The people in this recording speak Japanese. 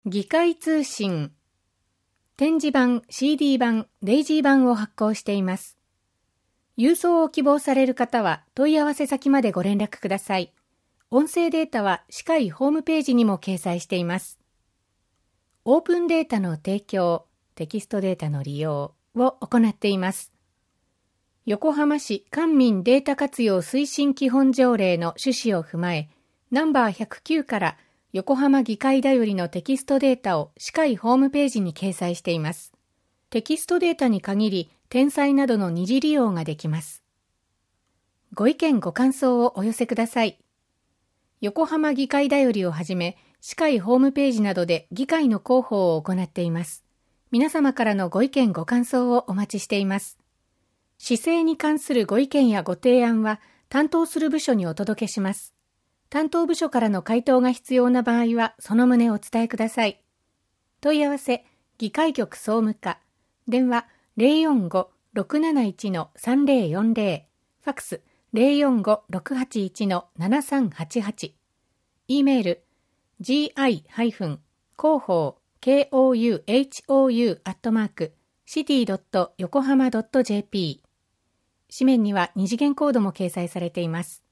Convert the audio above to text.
議会通信。展示版、CD 版、デイジー版を発行しています。郵送を希望される方は問い合わせ先までご連絡ください。音声データは市会ホームページにも掲載しています。オープンデータの提供、テキストデータの利用を行っています。横浜市官民データ活用推進基本条例の趣旨を踏まえ、ナンバー109から横浜議会だよりのテキストデータを市会ホームページに掲載しています。テキストデータに限り、転載などの二次利用ができます。ご意見ご感想をお寄せください。横浜議会だよりをはじめ、市会ホームページなどで議会の広報を行っています。皆様からのご意見ご感想をお待ちしています。市政に関するご意見やご提案は、担当する部署にお届けします。担当部署からの回答が必要な場合は、その旨お伝えください。問い合わせ、議会局総務課、電話045-671-3040、ファクス045-681-7388、E メール、gi-kouhou@city.yokohama.jp、紙面には二次元コードも掲載されています。